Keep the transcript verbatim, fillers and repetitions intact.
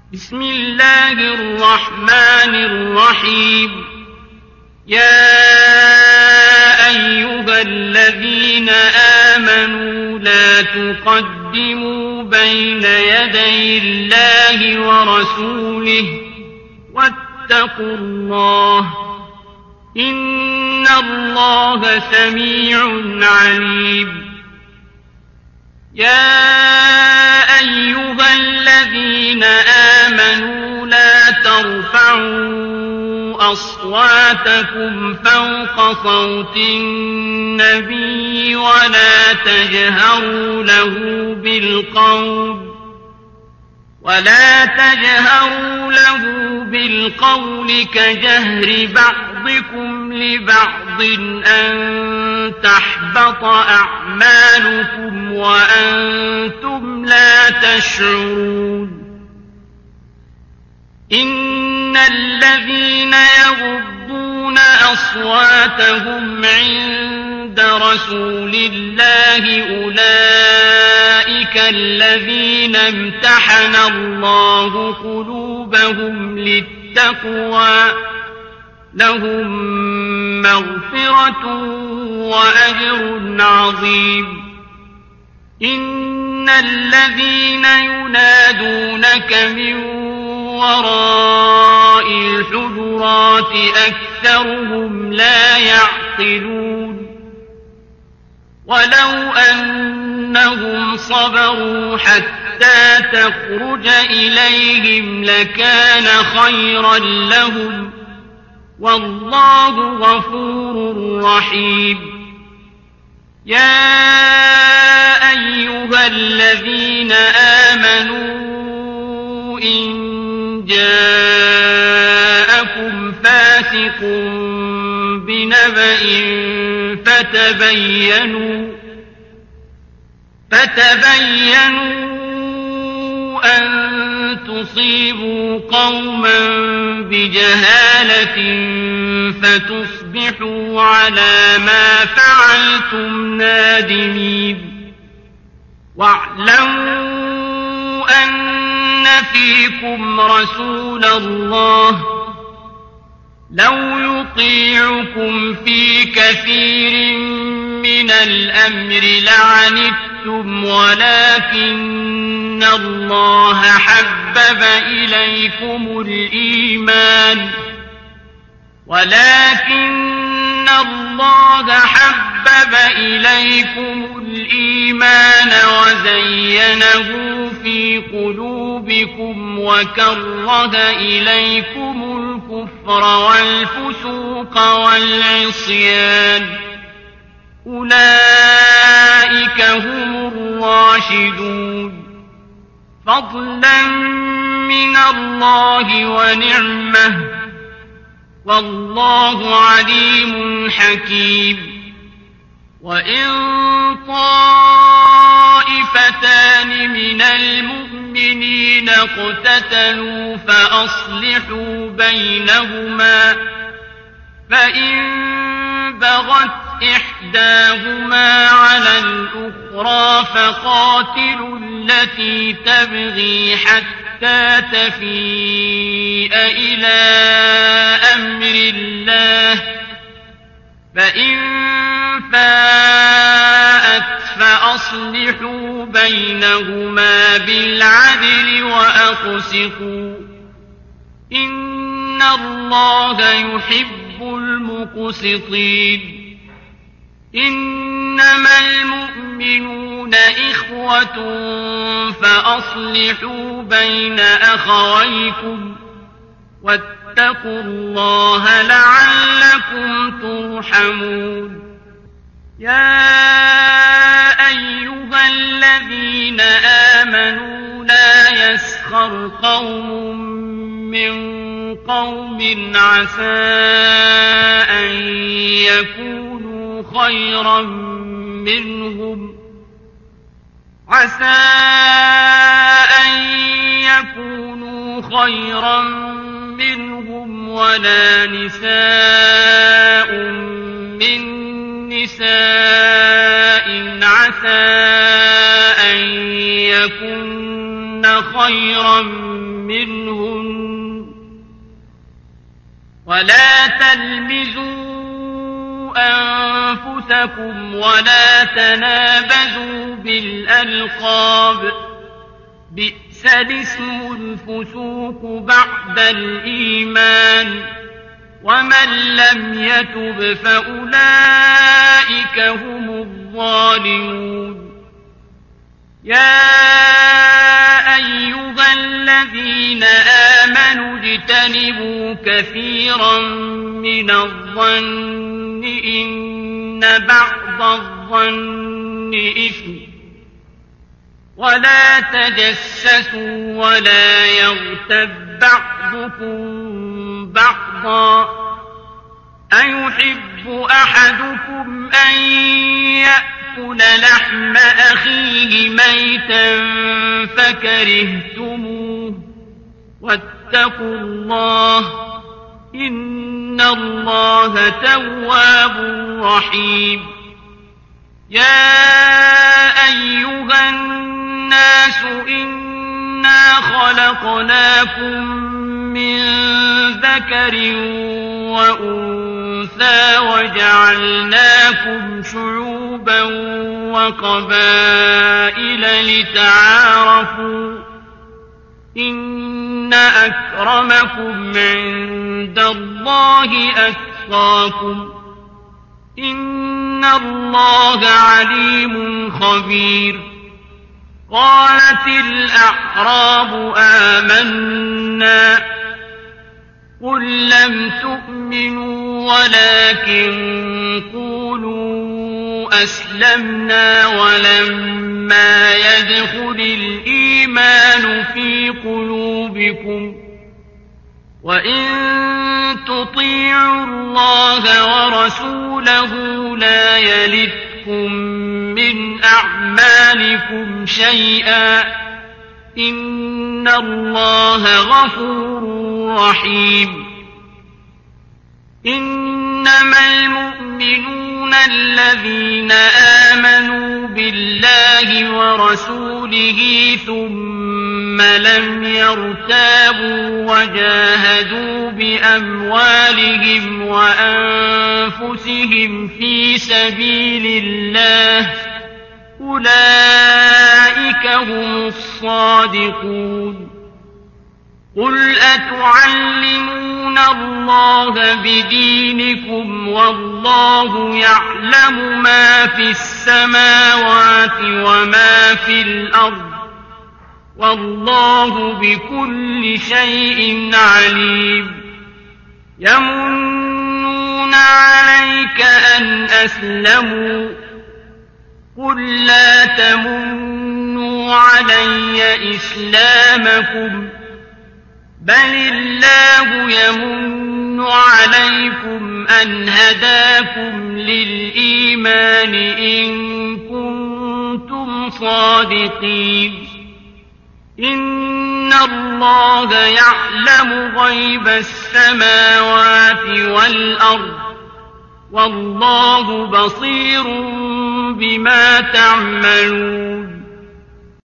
بسم الله الرحمن الرحيم. يا أيها الذين آمنوا لا تقدموا بين يدي الله ورسوله واتقوا الله إن الله سميع عليم. يا أيها الذين آمنوا لا ترفعوا أصواتكم فوق صوت النبي ولا تجهروا له بالقول ولا تجهروا له بالقول كجهر بعضكم لبعض أن تحبط أعمالكم وأنتم لا تشعرون. إن الذين يغضون أصواتهم عند رسول الله أولئك الذين امتحن الله قلوبهم للتقوى لهم مغفرة وأجر عظيم. إن الذين ينادونك من وراء الحجرات أكثرهم لا يعقلون. ولو أنهم صبروا حتى تخرج إليهم لكان خيرا لهم والله غفور رحيم. يا أيها الذين آمنوا إن جاءكم فاسق بنبأ فتبينوا فتبينوا أن تصيبوا قوما بجهالة فتصبحوا على ما فعلتم نادمين. واعلموا أن فيكم رسول الله لو يطيعكم في كثير من الأمر لعنتم ولكن الله حبب إليكم الإيمان ولكن الله حبب إليكم الإيمان وزينه في قلوبكم وكره إليكم الكفر والفسوق والعصيان أولئك هم الراشدون فضلا من الله ونعمه والله عليم حكيم. وإن طائفتان من المؤمنين اقتتلوا فأصلحوا بينهما فإن بغت إحداهما على الأخرى فقاتلوا التي تبغي حتى تفيء إلى أمر الله فإن فاءت فأصلحوا بينهما بالعدل وأقسطوا إن الله يحب المقسطين. إنما المؤمنون إخوة فأصلحوا بين أخويكم واتقوا الله لعلكم ترحمون. يا أيها الذين آمنوا لا يسخر قوم من قوم عسى أن يكونوا خيرا منهم عسى أن يكونوا خيرا منهم ولا نساء من نساء عسى أن يكن خيرا منهن ولا تلمزوا أنفسكم ولا تنابزوا بالألقاب بئس الاسم الفسوق بعد الإيمان ومن لم يتب فأولئك هم الظالمون يا أيها الذين آمنوا اجتنبوا كثيرا من الظن إن بعض الظن إثم ولا تجسسوا ولا يغتب بعضكم بعضا أيحب أحدكم أن يأكل لحم أخيه ميتا فكرهتموه واتقوا الله إن الله تواب رحيم يا أيها الناس إنا خلقناكم من ذكر وأنثى وجعلناكم شعوبا وقبائل لتعارفوا إن أكرمكم عند الله أتقاكم إن الله عليم خبير قالت الأعراب آمنا قل لم تؤمنوا ولكن قولوا أسلمنا ولما يدخل الإيمان في قلوبكم وإن تطيعوا الله ورسوله لا يلتكم من أعمالكم شيئا إن الله غفور رحيم إنما المؤمنون الذين آمنوا بالله ورسوله ثم لم يرتابوا وجاهدوا بأموالهم وأنفسهم في سبيل الله أولئك هم الصادقون قل أتعلمون الله بدينكم والله يعلم ما في السماوات وما في الأرض والله بكل شيء عليم يمنون عليك أن أسلموا قل لا تمنوا علي إسلامكم بل الله يمن عليكم أن هداكم للإيمان إن كنتم صادقين إن الله يعلم غيب السماوات والأرض والله بصير بما تعملون